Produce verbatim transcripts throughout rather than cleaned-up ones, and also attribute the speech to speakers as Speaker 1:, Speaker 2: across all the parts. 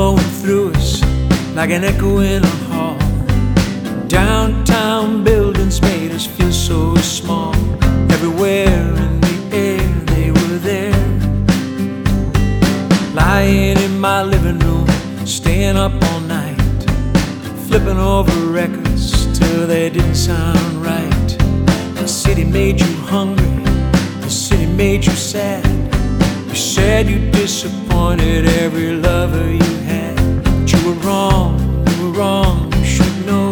Speaker 1: flowing through us like an echo in a hall. Downtown buildings made us feel so small. Everywhere in the air they were there. Lying in my living room, staying up all night, flipping over records till they didn't sound right. The city made you hungry, the city made you sad. You said you disappointed every lover you had. But you were wrong, you were wrong, you should know.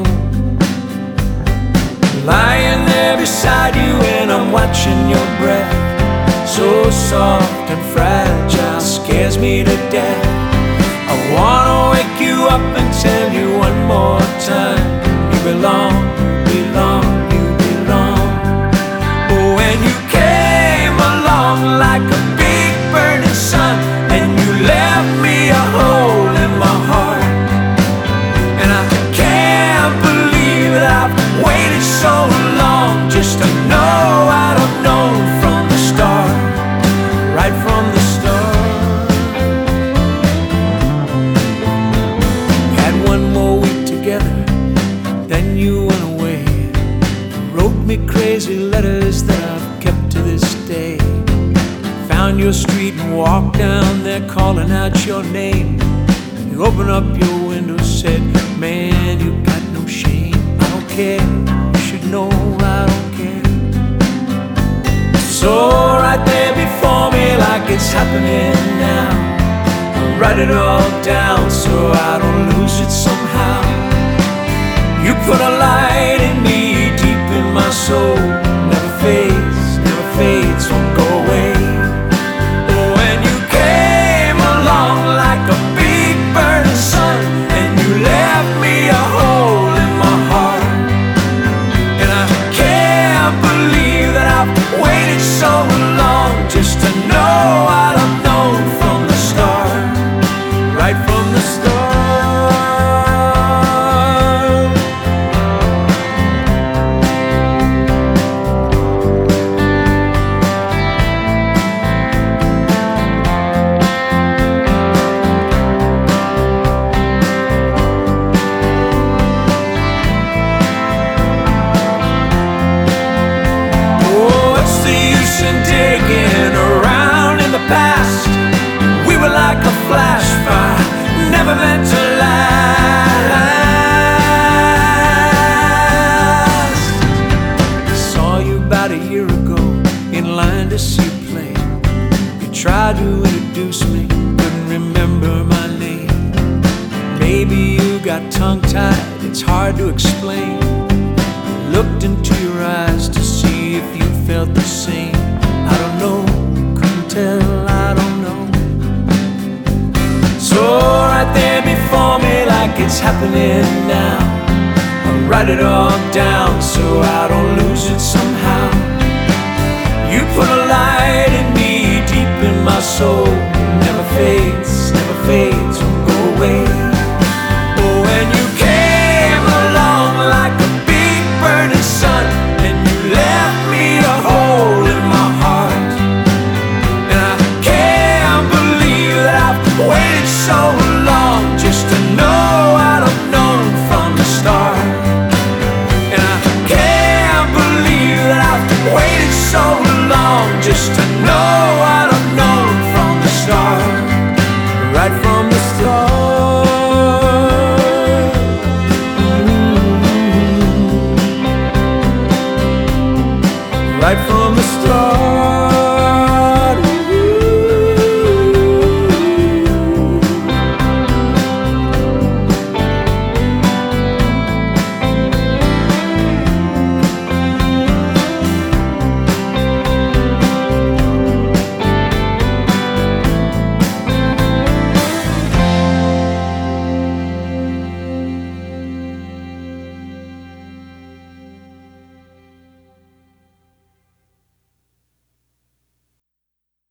Speaker 1: Lying there beside you and I'm watching your breath, so soft and fragile, scares me to death. I wanna wake you up and tell you one more time, you belong, belong, you belong. Oh, when you came along like a big burning sun, and you left me a hole in my heart. And I can't believe that I've waited so long just to know I'd have known from the start, right from the start. We had one more week together, then you went away. You wrote me crazy letters that I've kept to this day. Found your street and walked down there calling out your name. You opened up your window, said, man, you got no shame. I don't care, you should know I don't care. So right there before me like it's happening now, I'll write it all down so I don't lose it somehow. You put a light in me deep in my soul, never fades, never fades, won't go away. Oh, when you came along like a big burning sun, and you left me a hole in my heart. And I can't believe that I've waited so long just to know I'd have known from the start, right from the start. Digging around in the past, we were like a flash fire, never meant to last. I saw you about a year ago in line to see a play. You tried to introduce me, couldn't remember my name. Maybe you got tongue-tied, it's hard to explain. I looked into your eyes to see if you felt the same. I don't know, couldn't tell, I don't know. So right there before me like it's happening now, I'll write it all down so I don't lose it somehow. You put a light in me deep in my soul, never fades, never fades.